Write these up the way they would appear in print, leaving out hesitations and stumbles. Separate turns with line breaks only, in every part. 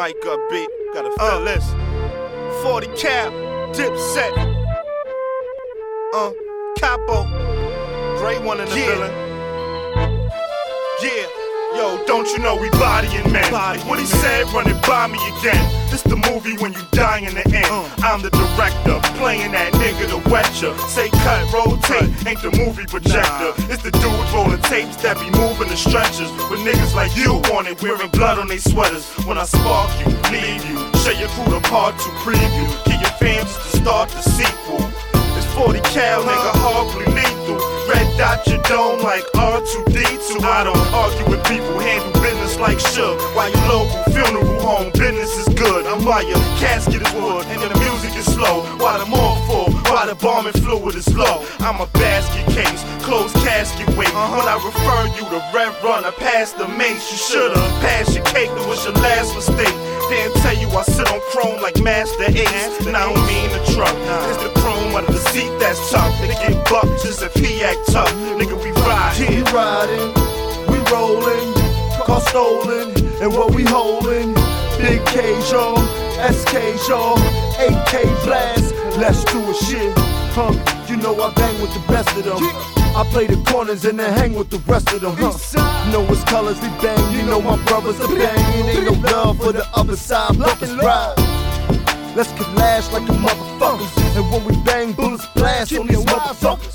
mic up, B. Gotta feel this. 40 cap, Dipset. Capo. Great one in the villain. Yeah. Yo, don't you know we bodying men? What he said, run it by me again. This the movie when you die in the end. I'm the director, playing that nigga to wet ya. Say cut, rotate, ain't the movie projector. It's the dudes rolling tapes that be moving the stretchers. With niggas like you on it, wearing blood on they sweaters. When I spark you, leave you, show your crew the part to preview. Get your fans to start the sequel. It's 40 cal, nigga, horribly lethal. Red dot your dome like R2D2. I don't argue with people, handle business like Suge. While your local funeral home business is good. I'm by your casket is wood and the music is slow. While the more full, while the bombing fluid is low. I'm a basket case, closed casket weight. When I refer you to Red Runner past the mace, you should've passed your cake, that was your last mistake. Didn't tell you I sit on chrome like Master Ace. And I don't mean the truck, it's the chrome under the seat that's tough. They get bucked just if he act tough. Nigga, we ride.
We riding, we rolling, car stolen, and what we holding. Big K's y'all, SK's y'all, AK blast. Let's do a shit, you know I bang with the best of them. I play the corners and then hang with the rest of them, You know it's colors we bang, you know my brothers are banging. Ain't no love for the other side, brothers ride. Let's collage like the motherfuckers, and when we bang, bullets blast on these motherfuckers.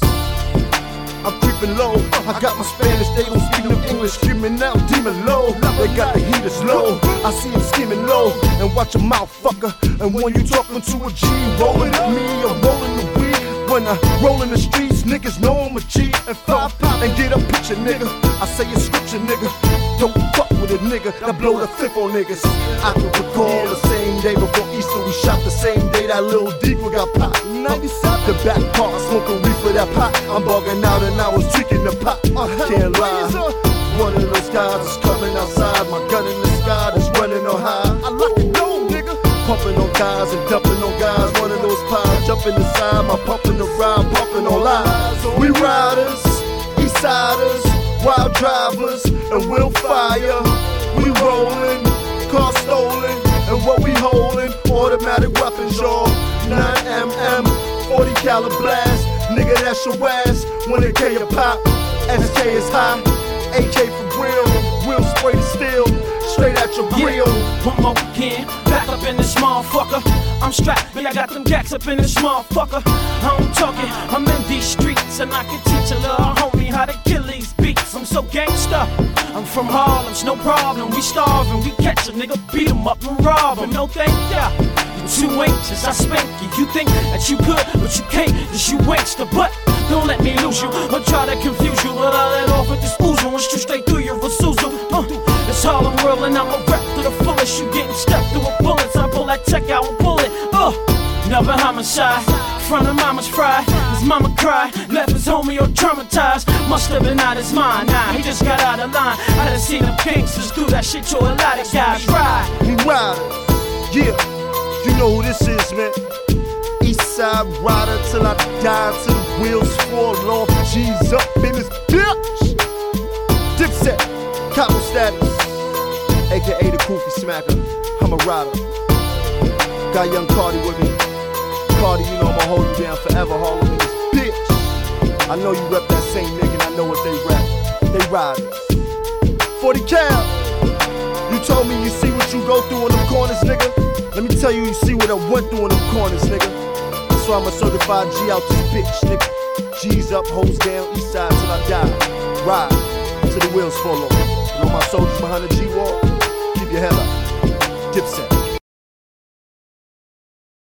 I'm creeping low, I got my Spanish, they don't speak no English. Screaming out, demon low, they got the heaters low. I see them scheming low, and watch your mouth, fucker. And when you talking to a G, rolling with me, I'm rolling the weed. When I roll in the streets, niggas know I'm a G. And five pop and get a picture, nigga. I say a scripture, nigga. Don't fuck with a nigga that blow the fifth on niggas. I can recall the same day before Easter, we shot the same day that Lil Deeper got popped. 97, the back part, smoking reefer that pot. I'm bugging out and I was tweaking the pot. Can't lie. One of those guys is coming outside, my gun in the sky that's running on high. I like it low, nigga. Pumping on guys and dumping on guys. One of those pies jumping inside, my pumping the ride, pumping on lives. We riders, east siders, wild drivers, and we'll fire. We rolling, car stolen, and what we holding, automatic weapons, y'all. 9mm, 40 caliber blast, nigga that's your ass. When it K a pop, SK is high, AK for real, we'll spray the steel, straight at your grill.
One more weekend, back up in this motherfucker. I'm strapped, but I got them gacks up in this motherfucker. I'm talking, I'm in these streets, and I can teach a little homie how to kill these beats. I'm so gangsta, I'm from Harlem, it's no problem. We starving, we catch a nigga, beat him up and rob him. No thank ya. You 2 inches, I spank you. You think that you could, but you can't, cause you wankster. But don't let me lose you, or try to confuse you. But I let off with this oozle and shoot straight through your Isuzu. It's Harlem world and I'm a rep to the fullest. You getting stepped through with bullets, I pull that tech out and pull it. Never homicide, front of mama's fried. His mama cried, left his homie all traumatized. Must have been out his mind, nah, he just got out of line. I done seen them gangsters do that shit to a lot of guys.
We riders, yeah, you know who this is, man. Eastside rider till I die, till the wheels fall off. G's up in this bitch. Dipset, Capo status, aka the Koofy Smacker. I'm a rider. Got young Cardi with me. Cardi, you know I'ma hold you down forever, Harlem in this bitch. I know you rep that same nigga and I know what they rep. They riders. 40 cal. You told me you see what you go through in them corners, nigga. Let me tell you, you see what I went through in them corners, nigga. That's why I'm a certified G out this bitch, nigga. G's up, hoes down, east side till I die. Ride till the wheels fall off. And all my soldiers behind the G-wall, keep your head up. Dipset.